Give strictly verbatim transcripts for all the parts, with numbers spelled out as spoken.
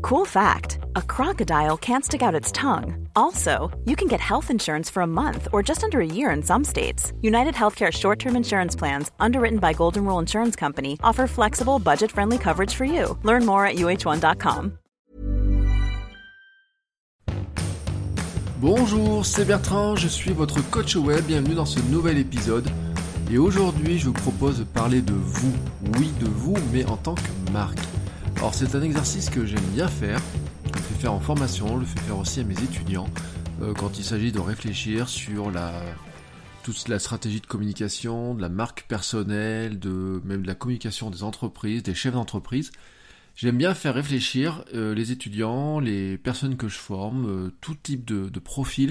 Cool fact, a crocodile can't stick out its tongue. Also, you can get health insurance for a month or just under a year in some states. United Healthcare short-term insurance plans, underwritten by Golden Rule Insurance Company, offer flexible, budget-friendly coverage for you. Learn more at U H one dot com. Bonjour, c'est Bertrand, je suis votre coach web, bienvenue dans ce nouvel épisode. Et aujourd'hui, je vous propose de parler de vous, oui de vous, mais en tant que marque. Alors c'est un exercice que j'aime bien faire, je le fais faire en formation, je le fais faire aussi à mes étudiants, euh, quand il s'agit de réfléchir sur la, toute la stratégie de communication, de la marque personnelle, de même de la communication des entreprises, des chefs d'entreprise. J'aime bien faire réfléchir euh, les étudiants, les personnes que je forme, euh, tout type de, de profil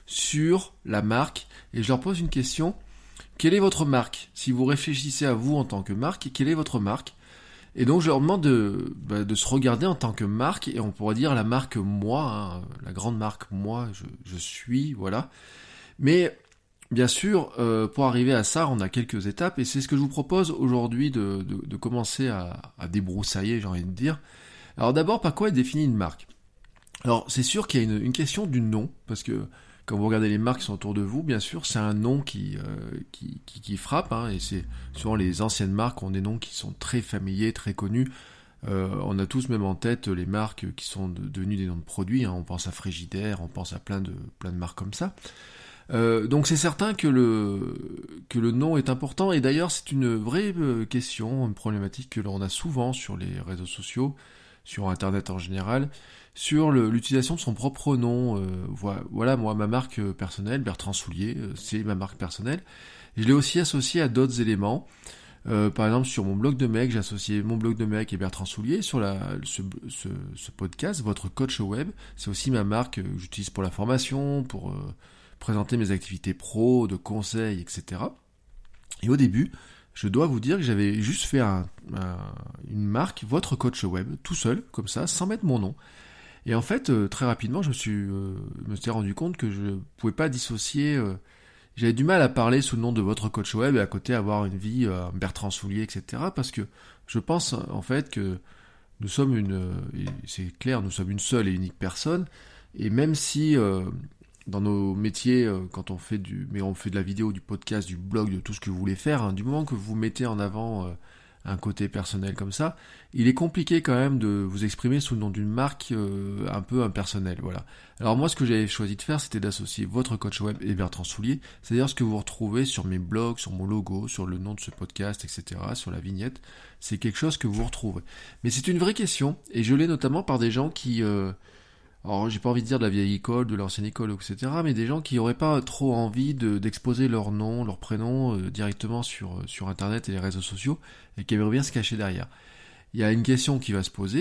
sur la marque, et je leur pose une question: quelle est votre marque? Si vous réfléchissez à vous en tant que marque, quelle est votre marque? Et donc je leur demande de, bah, de se regarder en tant que marque, et on pourrait dire la marque moi, hein, la grande marque moi, je, je suis, voilà. Mais bien sûr, euh, pour arriver à ça, on a quelques étapes, et c'est ce que je vous propose aujourd'hui de, de, de commencer à, à débroussailler, j'ai envie de dire. Alors d'abord, par quoi est définie une marque? Alors c'est sûr qu'il y a une, une question du nom, parce que quand vous regardez les marques qui sont autour de vous, bien sûr, c'est un nom qui, euh, qui, qui, qui frappe, hein, et c'est souvent les anciennes marques ont des noms qui sont très familiers, très connus. Euh, on a tous même en tête les marques qui sont de, devenues des noms de produits, hein. On pense à Frigidaire, on pense à plein de, plein de marques comme ça. Euh, donc c'est certain que le, que le nom est important, et d'ailleurs c'est une vraie question, une problématique que l'on a souvent sur les réseaux sociaux, sur Internet en général, sur le, l'utilisation de son propre nom. Euh, voilà, voilà, moi, ma marque personnelle, Bertrand Soulier, euh, c'est ma marque personnelle. Je l'ai aussi associé à d'autres éléments. Euh, par exemple, sur mon blog de mec, j'ai associé mon blog de mec et Bertrand Soulier. Sur la, ce, ce, ce podcast, votre coach web, c'est aussi ma marque que j'utilise pour la formation, pour euh, présenter mes activités pro, de conseils, et cetera. Et au début, je dois vous dire que j'avais juste fait un, un, une marque, votre coach web, tout seul, comme ça, sans mettre mon nom. Et en fait, euh, très rapidement, je me suis, euh, me suis rendu compte que je ne pouvais pas dissocier. Euh, j'avais du mal à parler sous le nom de votre coach web et à côté avoir une vie euh, Bertrand Soulier, et cetera. Parce que je pense en fait que nous sommes une, euh, et c'est clair, nous sommes une seule et unique personne. Et même si euh, dans nos métiers, euh, quand on fait du, mais on fait de la vidéo, du podcast, du blog, de tout ce que vous voulez faire, hein, du moment que vous mettez en avant euh, un côté personnel comme ça, il est compliqué quand même de vous exprimer sous le nom d'une marque euh, un peu impersonnelle, voilà. Alors moi, ce que j'avais choisi de faire, c'était d'associer votre coach web et Bertrand Soulier, c'est-à-dire ce que vous retrouvez sur mes blogs, sur mon logo, sur le nom de ce podcast, et cetera, sur la vignette, c'est quelque chose que vous retrouvez. Mais c'est une vraie question, et je l'ai notamment par des gens qui... Euh, alors j'ai pas envie de dire de la vieille école, de l'ancienne école, et cetera, mais des gens qui auraient pas trop envie de, d'exposer leur nom, leur prénom euh, directement sur, sur Internet et les réseaux sociaux, et qui aimeraient bien se cacher derrière. Il y a une question qui va se poser,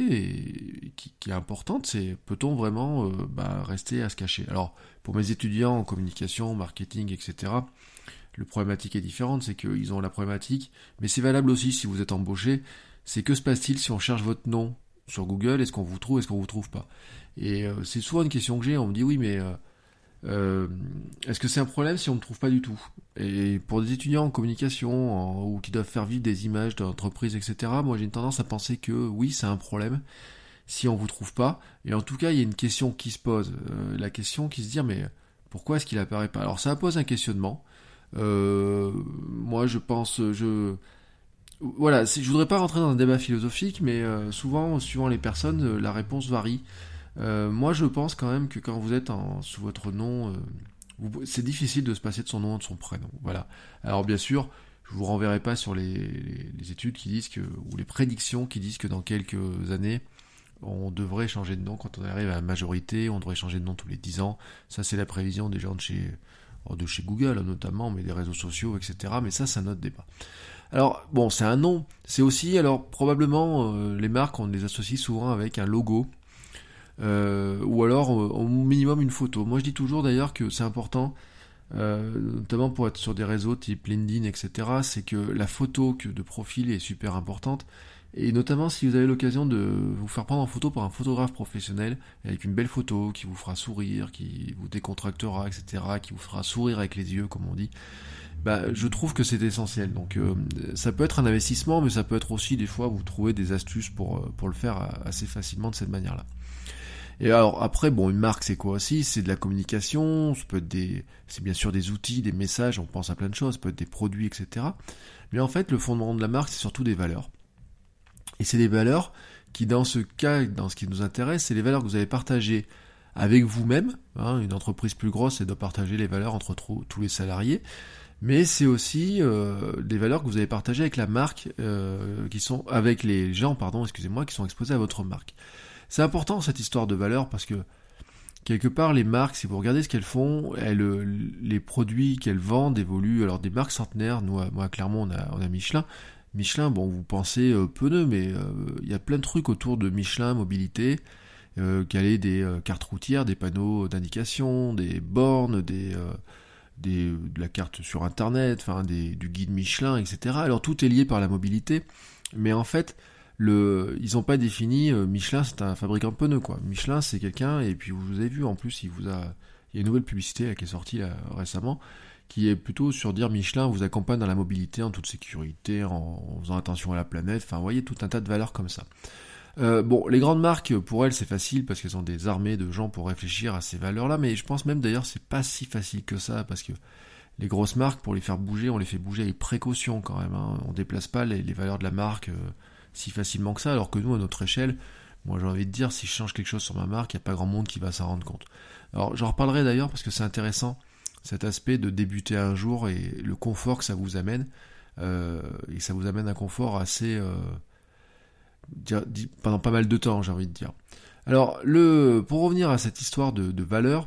et qui, qui est importante, c'est peut-on vraiment euh, bah, rester à se cacher? Alors, pour mes étudiants en communication, marketing, et cetera, le problématique est différente, c'est qu'ils ont la problématique, mais c'est valable aussi si vous êtes embauché, c'est que se passe-t-il si on cherche votre nom sur Google? Est-ce qu'on vous trouve, est-ce qu'on vous trouve pas? Et euh, c'est souvent une question que j'ai, on me dit oui mais euh, euh, est-ce que c'est un problème si on ne me trouve pas du tout? Et pour des étudiants en communication en, ou qui doivent faire vivre des images d'entreprise, et cetera, moi j'ai une tendance à penser que oui c'est un problème si on vous trouve pas, et en tout cas il y a une question qui se pose, euh, la question qui se dit mais pourquoi est-ce qu'il apparaît pas? Alors ça pose un questionnement, euh, moi je pense, je... Voilà, je voudrais pas rentrer dans un débat philosophique, mais euh, souvent, suivant les personnes, euh, la réponse varie. Euh, moi, je pense quand même que quand vous êtes en, sous votre nom, euh, vous, c'est difficile de se passer de son nom et de son prénom. Voilà. Alors bien sûr, je vous renverrai pas sur les, les, les études qui disent que, ou les prédictions qui disent que dans quelques années, on devrait changer de nom quand on arrive à la majorité, on devrait changer de nom tous les dix ans. Ça, c'est la prévision des gens de chez, de chez Google notamment, mais des réseaux sociaux, et cetera. Mais ça, c'est un autre débat. Alors, bon, c'est un nom. C'est aussi, alors, probablement, euh, les marques, on les associe souvent avec un logo, euh, ou alors, euh, au minimum, une photo. Moi, je dis toujours, d'ailleurs, que c'est important, euh, notamment pour être sur des réseaux type LinkedIn, et cetera, c'est que la photo que de profil est super importante, et notamment si vous avez l'occasion de vous faire prendre en photo par un photographe professionnel, avec une belle photo qui vous fera sourire, qui vous décontractera, et cetera, qui vous fera sourire avec les yeux, comme on dit, bah, je trouve que c'est essentiel. Donc euh, ça peut être un investissement, mais ça peut être aussi des fois vous trouvez des astuces pour, pour le faire assez facilement de cette manière-là. Et alors après, bon, une marque c'est quoi aussi? C'est de la communication, ça peut être des, c'est bien sûr des outils, des messages, on pense à plein de choses, ça peut être des produits, et cetera. Mais en fait, le fondement de la marque, c'est surtout des valeurs. Et c'est des valeurs qui, dans ce cas, dans ce qui nous intéresse, c'est les valeurs que vous avez partagées avec vous-même. Hein, une entreprise plus grosse, elle doit partager les valeurs entre trop, tous les salariés. Mais c'est aussi euh, des valeurs que vous avez partagées avec la marque, euh, qui sont avec les gens, pardon, excusez-moi, qui sont exposés à votre marque. C'est important cette histoire de valeurs parce que quelque part les marques, si vous regardez ce qu'elles font, elles, les produits qu'elles vendent évoluent. Alors des marques centenaires, nous, moi clairement on a, on a Michelin. Michelin, bon vous pensez euh, pneus, mais il euh, y a plein de trucs autour de Michelin mobilité, euh, qu'elle ait des euh, cartes routières, des panneaux d'indication, des bornes, des, euh, des de la carte sur internet, enfin des du guide Michelin, et cetera. Alors tout est lié par la mobilité, mais en fait Le, ils n'ont pas défini, euh, Michelin c'est un fabricant de pneus quoi. Michelin c'est quelqu'un, et puis vous avez vu en plus, il vous a, il y a une nouvelle publicité là, qui est sortie là, récemment, qui est plutôt sur dire Michelin vous accompagne dans la mobilité en toute sécurité, en, en faisant attention à la planète, enfin vous voyez tout un tas de valeurs comme ça. Euh, bon, les grandes marques, pour elles c'est facile parce qu'elles ont des armées de gens pour réfléchir à ces valeurs-là, mais je pense même d'ailleurs c'est pas si facile que ça, parce que les grosses marques, pour les faire bouger, on les fait bouger avec précaution quand même, hein. On déplace pas les, les valeurs de la marque euh, si facilement que ça, alors que nous, à notre échelle, moi j'ai envie de dire, si je change quelque chose sur ma marque, il n'y a pas grand monde qui va s'en rendre compte. Alors j'en reparlerai d'ailleurs parce que c'est intéressant, cet aspect de débuter un jour et le confort que ça vous amène, euh, et ça vous amène un confort assez, euh, dire, pendant pas mal de temps, j'ai envie de dire. Alors, le, pour revenir à cette histoire de, de valeur,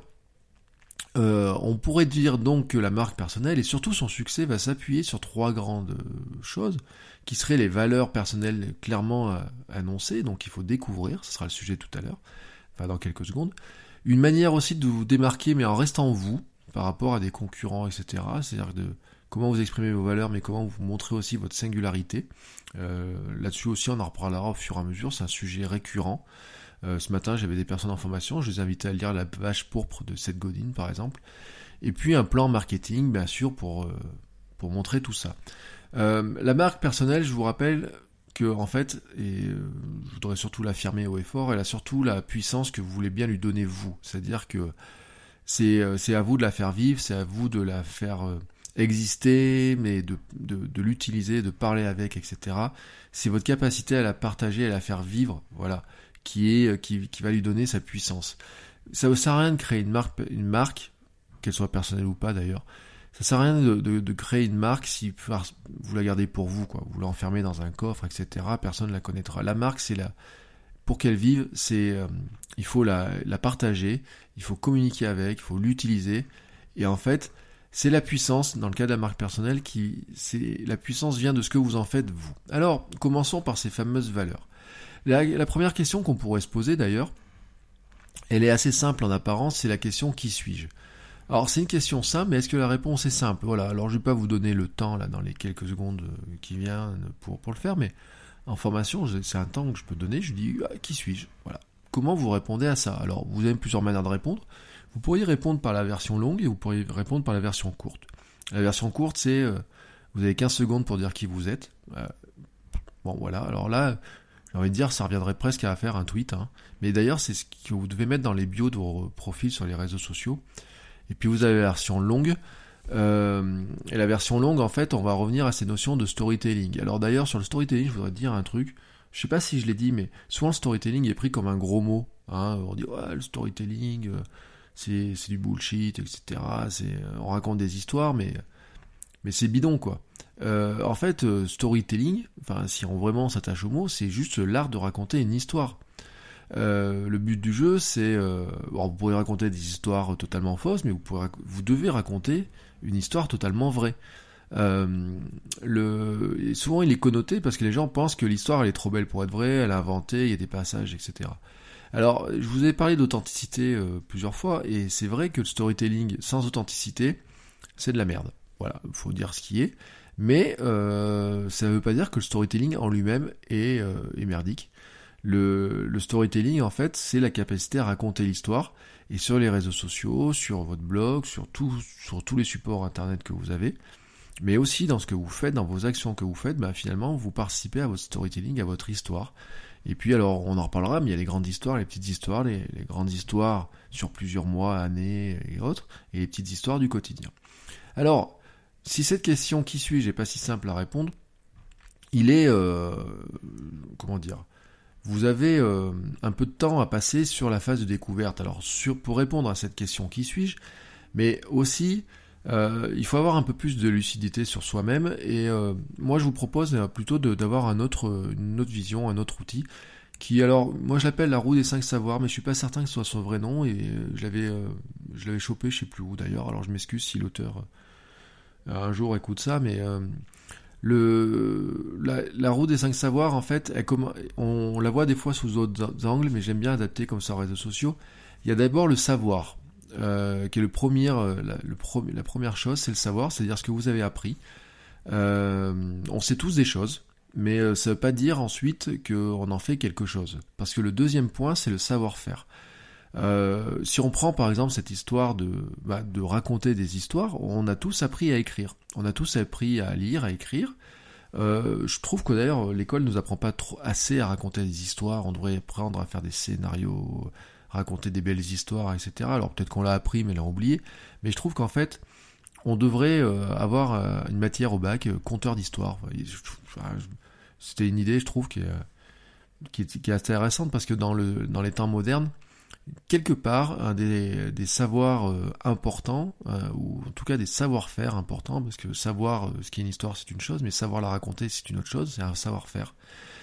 Euh, on pourrait dire donc que la marque personnelle et surtout son succès va s'appuyer sur trois grandes choses qui seraient les valeurs personnelles clairement euh, annoncées, donc il faut découvrir, ce sera le sujet tout à l'heure, enfin dans quelques secondes. Une manière aussi de vous démarquer mais en restant vous par rapport à des concurrents, et cetera. C'est-à-dire de comment vous exprimez vos valeurs mais comment vous montrez aussi votre singularité. Euh, là-dessus aussi on en reparlera au fur et à mesure, c'est un sujet récurrent. Euh, ce matin, j'avais des personnes en formation, je les invitais à lire La Vache pourpre de Seth Godin, par exemple. Et puis un plan marketing, bien sûr, pour, euh, pour montrer tout ça. Euh, la marque personnelle, je vous rappelle que, en fait, et euh, je voudrais surtout l'affirmer haut et fort, elle a surtout la puissance que vous voulez bien lui donner vous. C'est-à-dire que c'est, euh, c'est à vous de la faire vivre, c'est à vous de la faire euh, exister, mais de, de, de l'utiliser, de parler avec, et cetera. C'est votre capacité à la partager, à la faire vivre, voilà. Qui, est, qui, qui va lui donner sa puissance. Ça ne sert à rien de créer une marque, une marque, qu'elle soit personnelle ou pas d'ailleurs, ça sert à rien de, de, de créer une marque si vous la gardez pour vous, quoi. Vous l'enfermez dans un coffre, et cetera. Personne ne la connaîtra. La marque, c'est la, pour qu'elle vive, c'est, euh, il faut la, la partager, il faut communiquer avec, il faut l'utiliser, et en fait, c'est la puissance, dans le cas de la marque personnelle, qui, c'est, la puissance vient de ce que vous en faites vous. Alors, commençons par ces fameuses valeurs. La, la première question qu'on pourrait se poser d'ailleurs, elle est assez simple en apparence, c'est la question qui suis-je ? Alors c'est une question simple, mais est-ce que la réponse est simple ? Voilà, alors je ne vais pas vous donner le temps là dans les quelques secondes qui viennent pour, pour le faire, mais en formation, c'est un temps que je peux donner, je dis ah, qui suis-je ? Voilà. Comment vous répondez à ça ? Alors vous avez plusieurs manières de répondre. Vous pourriez répondre par la version longue et vous pourriez répondre par la version courte. La version courte, c'est euh, vous avez quinze secondes pour dire qui vous êtes. Euh, bon voilà, alors là... J'ai envie de dire, ça reviendrait presque à faire un tweet, hein. Mais d'ailleurs, c'est ce que vous devez mettre dans les bios de vos profils sur les réseaux sociaux. Et puis vous avez la version longue. Euh, et la version longue, en fait, on va revenir à ces notions de storytelling. Alors d'ailleurs, sur le storytelling, je voudrais dire un truc. Je sais pas si je l'ai dit, mais souvent le storytelling est pris comme un gros mot. Hein. On dit, ouais, le storytelling, c'est, c'est du bullshit, et cetera. C'est, on raconte des histoires, mais, mais c'est bidon, quoi. Euh, en fait, euh, storytelling, enfin, si on vraiment s'attache au mot, c'est juste l'art de raconter une histoire. Euh, le but du jeu, c'est, euh, bon, vous pourrez raconter des histoires totalement fausses, mais vous pourrez, vous devez raconter une histoire totalement vraie. Euh, le, et souvent, il est connoté parce que les gens pensent que l'histoire elle est trop belle pour être vraie, elle a inventé, il y a des passages, et cetera. Alors, je vous ai parlé d'authenticité euh, plusieurs fois, et c'est vrai que le storytelling sans authenticité, c'est de la merde. Voilà, il faut dire ce qui est. Mais euh, ça ne veut pas dire que le storytelling en lui-même est, euh, est merdique. Le, le storytelling, en fait, c'est la capacité à raconter l'histoire. Et sur les réseaux sociaux, sur votre blog, sur, tout, sur tous les supports internet que vous avez, mais aussi dans ce que vous faites, dans vos actions que vous faites, bah, finalement, vous participez à votre storytelling, à votre histoire. Et puis alors, on en reparlera, mais il y a les grandes histoires, les petites histoires, les, les grandes histoires sur plusieurs mois, années et autres, et les petites histoires du quotidien. Alors, si cette question « qui suis-je » n'est pas si simple à répondre, il est, euh, comment dire, vous avez euh, un peu de temps à passer sur la phase de découverte. Alors, sur, pour répondre à cette question « qui suis-je », mais aussi, euh, il faut avoir un peu plus de lucidité sur soi-même, et euh, moi je vous propose plutôt de, d'avoir un autre, une autre vision, un autre outil, qui, alors, moi je l'appelle la roue des cinq savoirs, mais je suis pas certain que ce soit son vrai nom, et je l'avais, euh, je l'avais chopé, je sais plus où d'ailleurs, alors je m'excuse si l'auteur euh, un jour écoute ça, mais... Euh, Le, la, la roue des cinq savoirs, en fait, elle, on, on la voit des fois sous d'autres angles, mais j'aime bien adapter comme ça aux réseaux sociaux. Il y a d'abord le savoir, euh, qui est le premier, la, le pro, la première chose, c'est le savoir, c'est-à-dire ce que vous avez appris. Euh, on sait tous des choses, mais ça ne veut pas dire ensuite qu'on en fait quelque chose. Parce que le deuxième point, c'est le savoir-faire. Euh, si on prend par exemple cette histoire de, bah, de raconter des histoires, on a tous appris à écrire, on a tous appris à lire, à écrire. Euh, je trouve que d'ailleurs l'école nous apprend pas trop assez à raconter des histoires, on devrait apprendre à faire des scénarios, raconter des belles histoires, et cetera. Alors peut-être qu'on l'a appris mais l'a oublié, mais je trouve qu'en fait on devrait euh, avoir euh, une matière au bac, euh, conteur d'histoire. C'était une idée, je trouve, qui est, qui est, qui est assez intéressante parce que dans, le, dans les temps modernes, quelque part, un des, des savoirs euh, importants, euh, ou en tout cas des savoir-faire importants, parce que savoir euh, ce qui est une histoire, c'est une chose, mais savoir la raconter, c'est une autre chose, c'est un savoir-faire.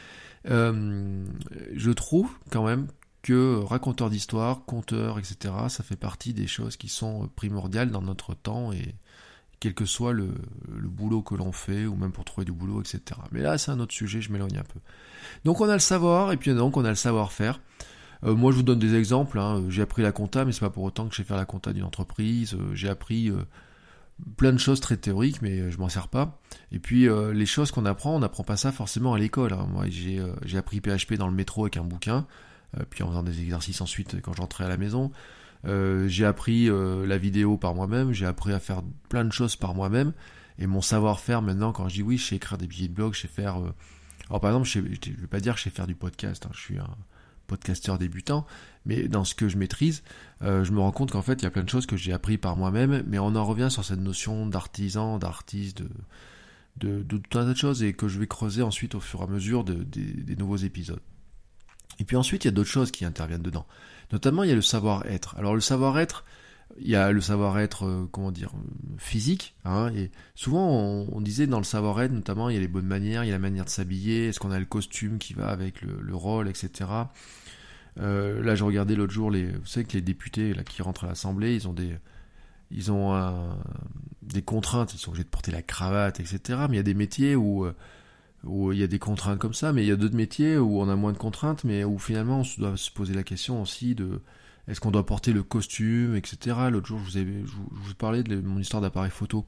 Euh, je trouve quand même que raconteur d'histoire, conteur, et cetera, ça fait partie des choses qui sont primordiales dans notre temps, et quel que soit le, le boulot que l'on fait, ou même pour trouver du boulot, et cetera. Mais là, c'est un autre sujet, je m'éloigne un peu. Donc on a le savoir, et puis donc on a le savoir-faire. Euh, moi, je vous donne des exemples. Hein. J'ai appris la compta, mais c'est pas pour autant que je sais faire la compta d'une entreprise. Euh, j'ai appris euh, plein de choses très théoriques, mais euh, je m'en sers pas. Et puis, euh, les choses qu'on apprend, on n'apprend pas ça forcément à l'école. Hein. Moi, j'ai, euh, j'ai appris P H P dans le métro avec un bouquin, euh, puis en faisant des exercices ensuite quand j'entrais à la maison. Euh, j'ai appris euh, la vidéo par moi-même. J'ai appris à faire plein de choses par moi-même. Et mon savoir-faire maintenant, quand je dis oui, je sais écrire des billets de blog, je sais faire... Euh... Alors, par exemple, je ne vais pas dire que je sais faire du podcast. Hein. Je suis un podcasteur débutant, mais dans ce que je maîtrise, euh, je me rends compte qu'en fait, il y a plein de choses que j'ai appris par moi-même, mais on en revient sur cette notion d'artisan, d'artiste, de, de, de tout un tas de choses, et que je vais creuser ensuite au fur et à mesure de, de, des nouveaux épisodes. Et puis ensuite, il y a d'autres choses qui interviennent dedans. Notamment, il y a le savoir-être. Alors, le savoir-être, il y a le savoir-être, euh, comment dire, physique, hein, et souvent, on, on disait dans le savoir-être, notamment, il y a les bonnes manières, il y a la manière de s'habiller, est-ce qu'on a le costume qui va avec le, le rôle, et cetera. Euh, là, je regardais l'autre jour, les, vous savez que les députés là, qui rentrent à l'Assemblée, ils ont des, ils ont un, des contraintes, ils sont obligés de porter la cravate, et cetera. Mais il y a des métiers où, où il y a des contraintes comme ça, mais il y a d'autres métiers où on a moins de contraintes, mais où finalement on doit se poser la question aussi de est-ce qu'on doit porter le costume, et cetera. L'autre jour, je vous, avais, je vous, je vous parlais de mon histoire d'appareil photo.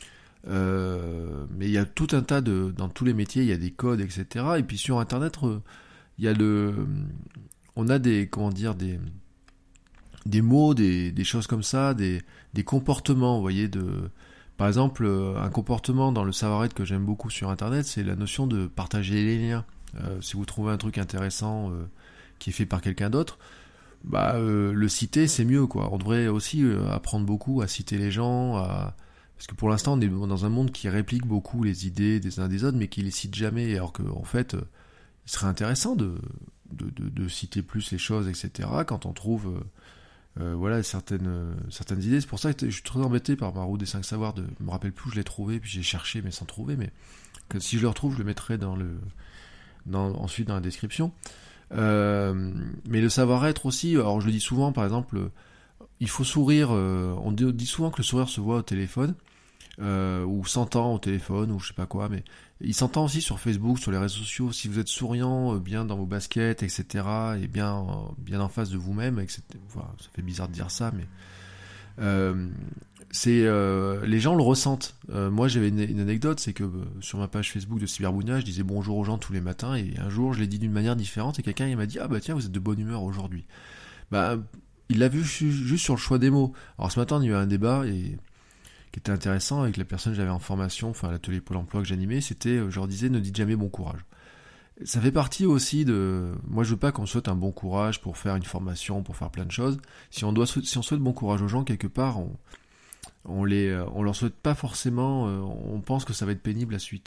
Euh, mais il y a tout un tas de, dans tous les métiers, il y a des codes, et cetera. Et puis sur Internet, il y a le, on a des, comment dire, des, des mots, des, des choses comme ça, des, des comportements, vous voyez, de, par exemple, un comportement dans le savoir-être que j'aime beaucoup sur Internet, c'est la notion de partager les liens. Euh, si vous trouvez un truc intéressant euh, qui est fait par quelqu'un d'autre, bah euh, le citer, c'est mieux, quoi. On devrait aussi euh, apprendre beaucoup à citer les gens, à... parce que pour l'instant, on est dans un monde qui réplique beaucoup les idées des uns des autres, mais qui les cite jamais, alors qu'en fait, euh, il serait intéressant de, de, de, de citer plus les choses, et cetera, quand on trouve euh, euh, voilà, certaines, euh, certaines idées. C'est pour ça que je suis très embêté par ma roue des cinq savoirs, de, je me rappelle plus où je l'ai trouvé, puis j'ai cherché, mais sans trouver, mais que si je le retrouve, je le mettrai dans le, dans, ensuite dans la description. Euh, mais le savoir-être aussi, alors je le dis souvent, par exemple, il faut sourire, euh, on dit souvent que le sourire se voit au téléphone, euh, ou s'entend au téléphone, ou je sais pas quoi, mais il s'entend aussi sur Facebook, sur les réseaux sociaux. Si vous êtes souriant, euh, bien dans vos baskets, et cetera, et bien, euh, bien en face de vous-même, et cetera. Voilà, ça fait bizarre de dire ça, mais euh, c'est euh, les gens le ressentent. Euh, moi, j'avais une, une anecdote, c'est que euh, sur ma page Facebook de Cyberbounia, je disais bonjour aux gens tous les matins, et un jour, je l'ai dit d'une manière différente, et quelqu'un il m'a dit ah bah tiens, vous êtes de bonne humeur aujourd'hui. Bah, il l'a vu juste sur le choix des mots. Alors ce matin, il y a eu un débat, et qui était intéressant avec la personne que j'avais en formation, enfin l'atelier Pôle emploi que j'animais, c'était, je leur disais, ne dites jamais bon courage. Ça fait partie aussi de... Moi, je veux pas qu'on souhaite un bon courage pour faire une formation, pour faire plein de choses. Si on doit, si on souhaite bon courage aux gens, quelque part, on, on les, on leur souhaite pas forcément... On pense que ça va être pénible la suite.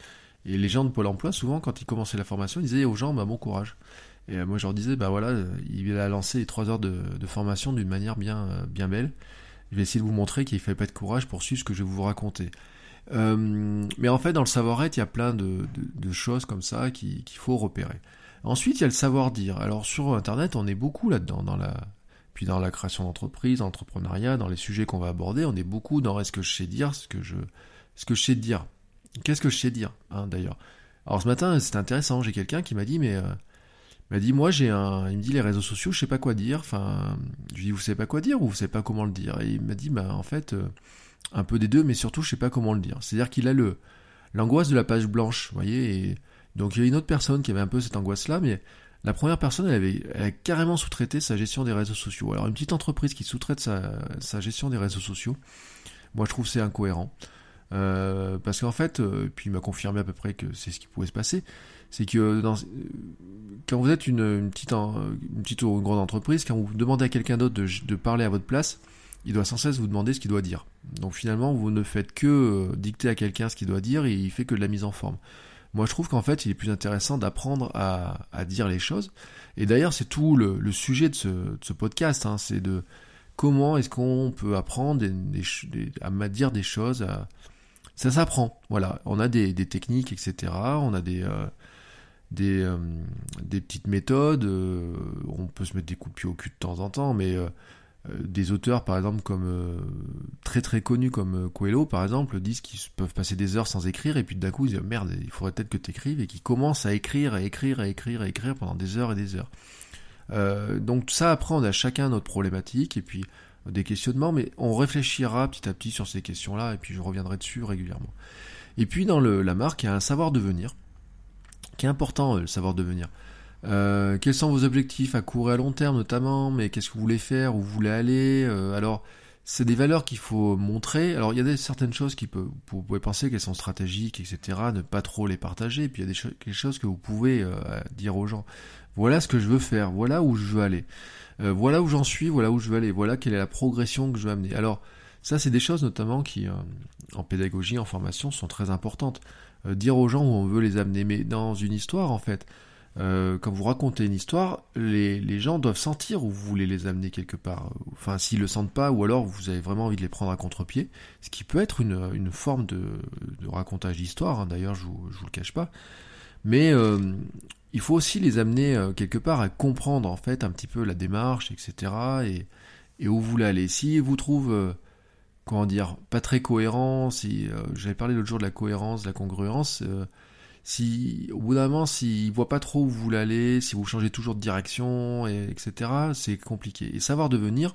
Et les gens de Pôle emploi, souvent, quand ils commençaient la formation, ils disaient aux gens, bah, bon courage. Et moi, je leur disais, bah voilà, il a lancé les trois heures de, de formation d'une manière bien, bien belle. Je vais essayer de vous montrer qu'il ne fallait pas de courage pour suivre ce que je vais vous raconter. Euh, mais en fait, dans le savoir-être, il y a plein de, de, de choses comme ça qui, qu'il faut repérer. Ensuite, il y a le savoir-dire. Alors, sur Internet, on est beaucoup là-dedans, dans la, puis dans la création d'entreprise, dans l'entrepreneuriat, dans les sujets qu'on va aborder, on est beaucoup dans est-ce que je sais dire, ce que je, ce que je sais dire. Qu'est-ce que je sais dire, hein, d'ailleurs. Alors, ce matin, c'était intéressant. J'ai quelqu'un qui m'a dit, mais, euh, m'a dit, moi, j'ai un, il me dit, les réseaux sociaux, je sais pas quoi dire. Enfin, je lui dis, vous savez pas quoi dire ou vous savez pas comment le dire? Et il m'a dit, bah, en fait. Euh, un peu des deux, mais surtout, je sais pas comment le dire. C'est-à-dire qu'il a le l'angoisse de la page blanche, vous voyez, et donc il y a une autre personne qui avait un peu cette angoisse-là, mais la première personne, elle avait elle a carrément sous-traité sa gestion des réseaux sociaux. Alors, une petite entreprise qui sous-traite sa, sa gestion des réseaux sociaux, moi, je trouve que c'est incohérent. Euh, parce qu'en fait, euh, puis il m'a confirmé à peu près que c'est ce qui pouvait se passer, c'est que dans, quand vous êtes une, une, petite, une petite ou une grande entreprise, quand vous demandez à quelqu'un d'autre de, de parler à votre place, il doit sans cesse vous demander ce qu'il doit dire. Donc finalement, vous ne faites que dicter à quelqu'un ce qu'il doit dire et il fait que de la mise en forme. Moi, je trouve qu'en fait, il est plus intéressant d'apprendre à, à dire les choses. Et d'ailleurs, c'est tout le, le sujet de ce, de ce podcast, hein, c'est de comment est-ce qu'on peut apprendre des, des, des, à dire des choses. À... Ça s'apprend, voilà. On a des, des techniques, et cetera. On a des... Euh, des, euh, des petites méthodes. Euh, on peut se mettre des coups de pied au cul de temps en temps, mais... Euh, des auteurs par exemple comme euh, très très connus comme euh, Coelho par exemple disent qu'ils peuvent passer des heures sans écrire et puis d'un coup ils disent merde il faudrait peut-être que tu écrives et qu'ils commencent à écrire à écrire à écrire à écrire pendant des heures et des heures. Euh, donc tout ça après on a chacun notre problématique et puis euh, des questionnements mais on réfléchira petit à petit sur ces questions là et puis je reviendrai dessus régulièrement. Et puis dans le, la marque il y a un savoir devenir qui est important euh, le savoir devenir. Euh, quels sont vos objectifs à court et à long terme notamment, mais qu'est-ce que vous voulez faire, où vous voulez aller, euh, alors c'est des valeurs qu'il faut montrer. Alors il y a des, certaines choses qui peut, vous pouvez penser qu'elles sont stratégiques, et cetera, ne pas trop les partager, puis il y a des, cho- des choses que vous pouvez euh, dire aux gens, voilà ce que je veux faire, voilà où je veux aller, euh, voilà où j'en suis, voilà où je veux aller, voilà quelle est la progression que je veux amener. Alors ça c'est des choses notamment qui, euh, en pédagogie, en formation, sont très importantes. Euh, dire aux gens où on veut les amener, mais dans une histoire en fait, Euh, quand vous racontez une histoire, les, les gens doivent sentir où vous voulez les amener quelque part. Enfin, s'ils le sentent pas, ou alors vous avez vraiment envie de les prendre à contre-pied, ce qui peut être une, une forme de, de racontage d'histoire, hein, d'ailleurs je vous, je vous le cache pas. Mais euh, il faut aussi les amener euh, quelque part à comprendre en fait un petit peu la démarche, et cetera. Et, et où vous voulez aller. Si vous trouvez, euh, comment dire, pas très cohérent, si euh, j'avais parlé l'autre jour de la cohérence, de la congruence. Euh, Si, au bout d'un moment, s'ils voient pas trop où vous voulez aller, si vous changez toujours de direction, et, etc., c'est compliqué. Et savoir devenir,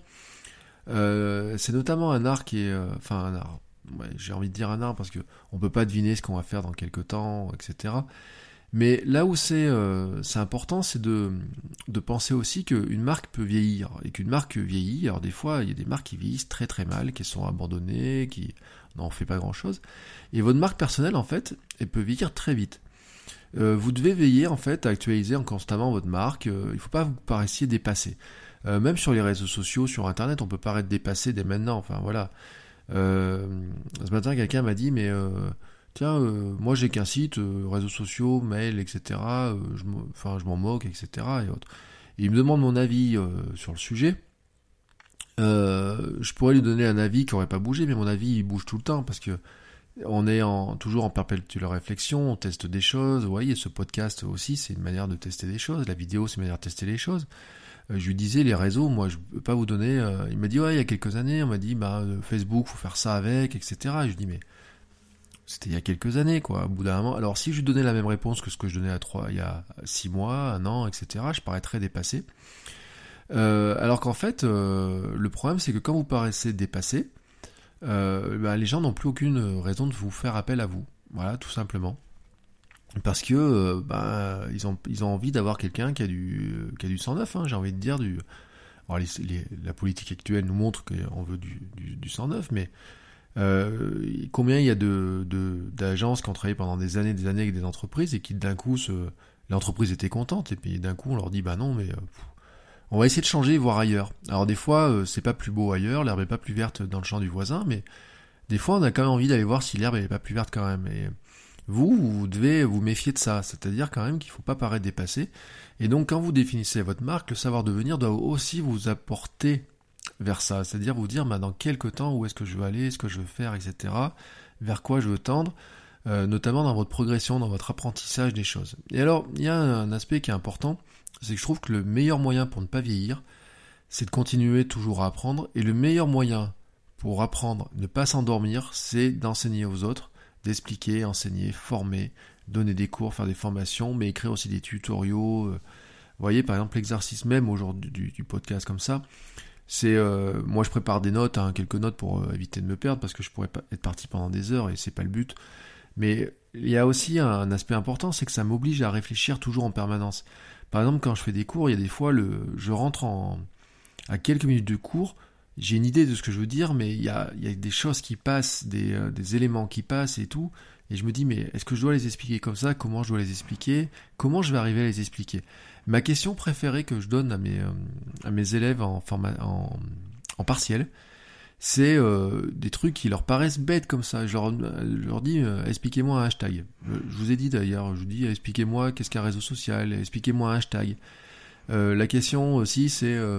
euh, c'est notamment un art qui est, euh, enfin un art. Ouais, j'ai envie de dire un art parce que on peut pas deviner ce qu'on va faire dans quelques temps, et cetera. Mais là où c'est, euh, c'est important, c'est de, de penser aussi qu'une marque peut vieillir et qu'une marque vieillit. Alors des fois, il y a des marques qui vieillissent très très mal, qui sont abandonnées, qui n'en fait pas grand chose. Et votre marque personnelle, en fait, elle peut vieillir très vite. Euh, vous devez veiller, en fait, à actualiser constamment votre marque. Euh, il ne faut pas que vous paraissiez dépassé. Euh, même sur les réseaux sociaux, sur Internet, on peut paraître dépassé dès maintenant. Enfin, voilà. Euh, ce matin, quelqu'un m'a dit, mais euh, tiens, euh, moi, j'ai qu'un site, euh, réseaux sociaux, mail, et cetera. Euh, je, enfin, je m'en moque, et cetera. Et, autres. Et il me demande mon avis euh, sur le sujet. Euh, je pourrais lui donner un avis qui n'aurait pas bougé, mais mon avis, il bouge tout le temps, parce que on est en, toujours en perpétuelle réflexion, on teste des choses. Vous voyez, ce podcast aussi, c'est une manière de tester des choses. La vidéo, c'est une manière de tester les choses. Euh, je lui disais, les réseaux, moi, je peux pas vous donner... Euh, il m'a dit, ouais, il y a quelques années, on m'a dit, bah, Facebook, faut faire ça avec, et cetera. Et je lui dis, mais c'était il y a quelques années, quoi, au bout d'un moment. Alors, si je lui donnais la même réponse que ce que je donnais à trois, il y a six mois, un an, et cetera, je paraîtrais dépassé. Euh, alors qu'en fait, euh, le problème, c'est que quand vous paraissez dépassé, Euh, bah, les gens n'ont plus aucune raison de vous faire appel à vous, voilà, tout simplement, parce que euh, bah, ils ont ils ont envie d'avoir quelqu'un qui a du qui a du sang neuf, hein, j'ai envie de dire du. Alors les, les, la politique actuelle nous montre qu'on veut du, du, du sang neuf, mais Euh, combien il y a de, de, d'agences qui ont travaillé pendant des années des années avec des entreprises et qui d'un coup, se, l'entreprise était contente et puis d'un coup on leur dit bah non mais euh, pff, on va essayer de changer et voir ailleurs. Alors des fois euh, c'est pas plus beau ailleurs, l'herbe est pas plus verte dans le champ du voisin, mais des fois on a quand même envie d'aller voir si l'herbe elle est pas plus verte quand même. Et vous, vous devez vous méfier de ça, c'est-à-dire quand même qu'il faut pas paraître dépassé. Et donc quand vous définissez votre marque, le savoir devenir doit aussi vous apporter vers ça, c'est-à-dire vous dire bah, dans quelques temps où est-ce que je veux aller, ce que je veux faire, et cetera, vers quoi je veux tendre, euh, notamment dans votre progression, dans votre apprentissage des choses. Et alors, il y a un aspect qui est important, c'est que je trouve que le meilleur moyen pour ne pas vieillir, c'est de continuer toujours à apprendre, et le meilleur moyen pour apprendre, ne pas s'endormir, c'est d'enseigner aux autres, d'expliquer, enseigner, former, donner des cours, faire des formations, mais écrire aussi des tutoriaux. Vous voyez, par exemple, l'exercice même aujourd'hui du, du podcast comme ça, c'est euh, moi je prépare des notes, hein, quelques notes pour euh, éviter de me perdre parce que je pourrais pas être parti pendant des heures et c'est pas le but. Mais il y a aussi un, un aspect important, c'est que ça m'oblige à réfléchir toujours en permanence. Par exemple, quand je fais des cours, il y a des fois le, je rentre en à quelques minutes de cours, j'ai une idée de ce que je veux dire, mais il y a, il y a des choses qui passent, des, euh, des éléments qui passent et tout, et je me dis mais est-ce que je dois les expliquer comme ça? Comment je dois les expliquer? Comment je vais arriver à les expliquer? Ma question préférée que je donne à mes, euh, à mes élèves en, forma- en, en partiel, c'est euh, des trucs qui leur paraissent bêtes comme ça. Je leur, je leur dis, euh, expliquez-moi un hashtag. Je vous ai dit d'ailleurs, je vous dis, expliquez-moi qu'est-ce qu'un réseau social, expliquez-moi un hashtag. Euh, la question aussi, c'est euh,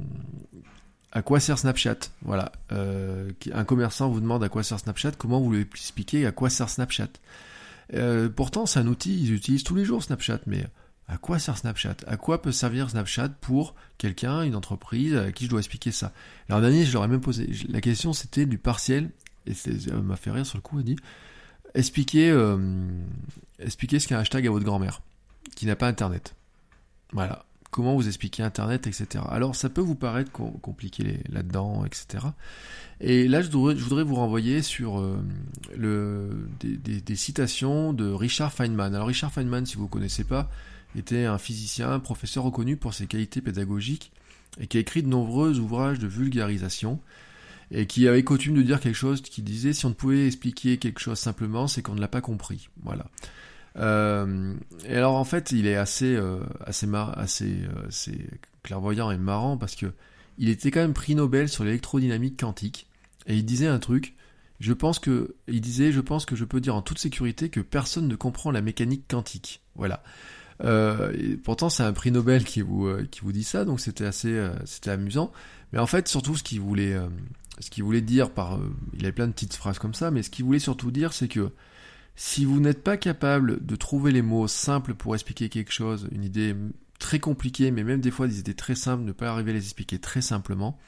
à quoi sert Snapchat? Voilà. Euh, un commerçant vous demande à quoi sert Snapchat, comment vous lui expliquez à quoi sert Snapchat? euh, Pourtant, c'est un outil, ils utilisent tous les jours Snapchat, mais à quoi sert Snapchat? À quoi peut servir Snapchat pour quelqu'un, une entreprise, à qui je dois expliquer ça? L'an dernier, je leur ai même posé, la question c'était du partiel, et ça m'a fait rire sur le coup, elle dit, expliquez, euh, expliquez ce qu'est un hashtag à votre grand-mère, qui n'a pas Internet. Voilà. Comment vous expliquez Internet, et cetera. Alors, ça peut vous paraître compliqué là-dedans, et cetera. Et là, je voudrais, je voudrais vous renvoyer sur euh, le, des, des, des citations de Richard Feynman. Alors, Richard Feynman, si vous ne connaissez pas, était un physicien, un professeur reconnu pour ses qualités pédagogiques et qui a écrit de nombreux ouvrages de vulgarisation et qui avait coutume de dire quelque chose qui disait si on ne pouvait expliquer quelque chose simplement, c'est qu'on ne l'a pas compris. Voilà. Euh, et alors en fait, il est assez, euh, assez, mar- assez, euh, assez clairvoyant et marrant parce que il était quand même prix Nobel sur l'électrodynamique quantique et il disait un truc. Je pense que, il disait, je pense que je peux dire en toute sécurité que personne ne comprend la mécanique quantique. Voilà. Euh, et pourtant c'est un prix Nobel qui vous euh, qui vous dit ça, donc c'était assez euh, c'était amusant. Mais en fait surtout ce qu'il voulait euh, ce qu'il voulait dire par euh, il avait plein de petites phrases comme ça, mais ce qu'il voulait surtout dire c'est que si vous n'êtes pas capable de trouver les mots simples pour expliquer quelque chose, une idée très compliquée, mais même des fois des idées très simples, ne pas arriver à les expliquer très simplement,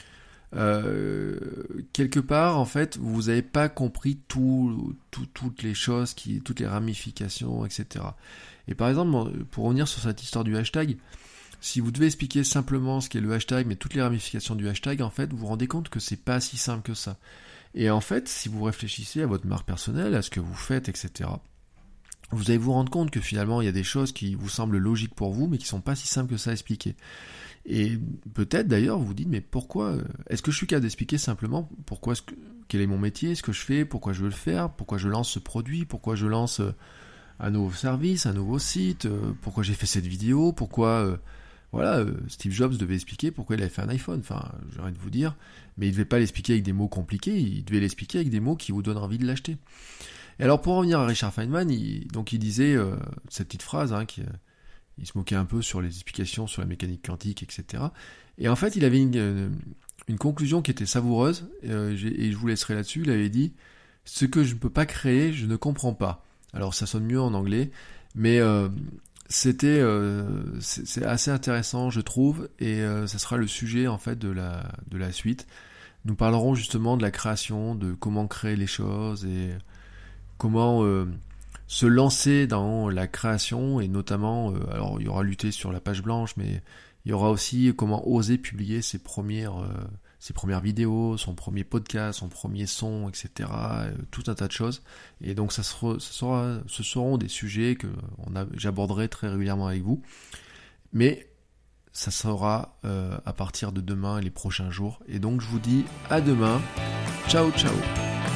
euh, quelque part en fait vous n'avez pas compris tout, tout, toutes les choses, qui, toutes les ramifications, et cetera. Et par exemple, pour revenir sur cette histoire du hashtag, si vous devez expliquer simplement ce qu'est le hashtag, mais toutes les ramifications du hashtag, en fait, vous vous rendez compte que c'est pas si simple que ça. Et en fait, si vous réfléchissez à votre marque personnelle, à ce que vous faites, et cetera, vous allez vous rendre compte que finalement, il y a des choses qui vous semblent logiques pour vous, mais qui sont pas si simples que ça à expliquer. Et peut-être d'ailleurs, vous vous dites, mais pourquoi, est-ce que je suis capable d'expliquer simplement pourquoi, est-ce que, quel est mon métier, ce que je fais, pourquoi je veux le faire, pourquoi je lance ce produit, pourquoi je lance un nouveau service, un nouveau site, euh, pourquoi j'ai fait cette vidéo, pourquoi euh, voilà, euh, Steve Jobs devait expliquer pourquoi il avait fait un iPhone, enfin, j'ai envie de vous dire, mais il devait pas l'expliquer avec des mots compliqués, il devait l'expliquer avec des mots qui vous donnent envie de l'acheter. Et alors pour revenir à Richard Feynman, il, donc il disait euh, cette petite phrase, hein, qui, euh, il se moquait un peu sur les explications sur la mécanique quantique, et cetera. Et en fait, il avait une, une, une conclusion qui était savoureuse, euh, et je vous laisserai là-dessus, il avait dit « Ce que je ne peux pas créer, je ne comprends pas ». Alors ça sonne mieux en anglais, mais euh, c'était euh, c'est, c'est assez intéressant je trouve, et euh, ça sera le sujet en fait de la de la suite. Nous parlerons justement de la création, de comment créer les choses et comment euh, se lancer dans la création, et notamment, euh, alors il y aura lutter sur la page blanche, mais il y aura aussi comment oser publier ses premières euh, ses premières vidéos, son premier podcast, son premier son, et cetera. Euh, tout un tas de choses. Et donc ça sera, ça sera, ce seront des sujets que on a, j'aborderai très régulièrement avec vous. Mais ça sera euh, à partir de demain et les prochains jours. Et donc je vous dis à demain. Ciao, ciao.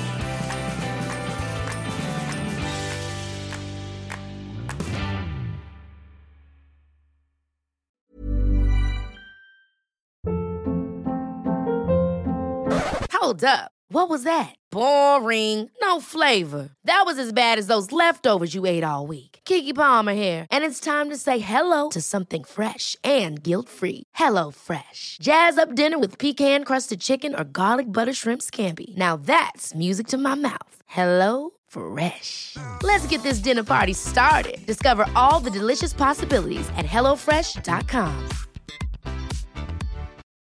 Hold up. What was that? Boring. No flavor. That was as bad as those leftovers you ate all week. Keke Palmer here, and it's time to say hello to something fresh and guilt-free. Hello Fresh. Jazz up dinner with pecan-crusted chicken or garlic butter shrimp scampi. Now that's music to my mouth. Hello Fresh. Let's get this dinner party started. Discover all the delicious possibilities at hello fresh dot com.